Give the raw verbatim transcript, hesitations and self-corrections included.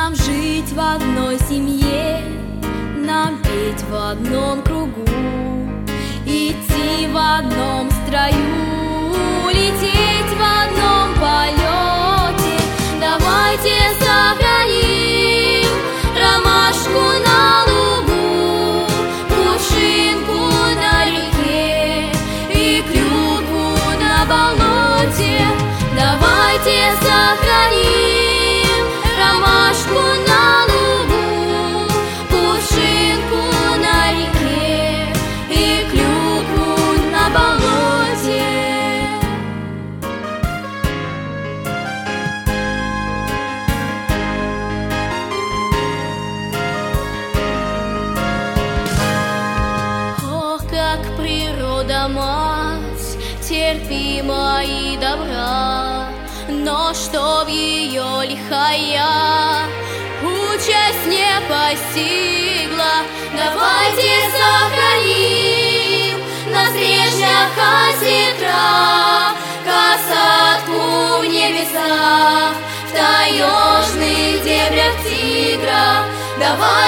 Нам жить в одной семье, нам петь в одном кругу, идти в одном строю, лететь в одном полете. Давайте сохраним ромашку на лугу, кувшинку на реке и клюкву на болоте. Давайте сохраним ромашку на лугу, кувшинку на реке и клюкву на болоте. Ох, как природа мать терпима и добра, но чтоб ее лихая участь не постигла, давайте сохраним на стрежнях осетра касатку в небесах, в таежных дебрях тигра. Давай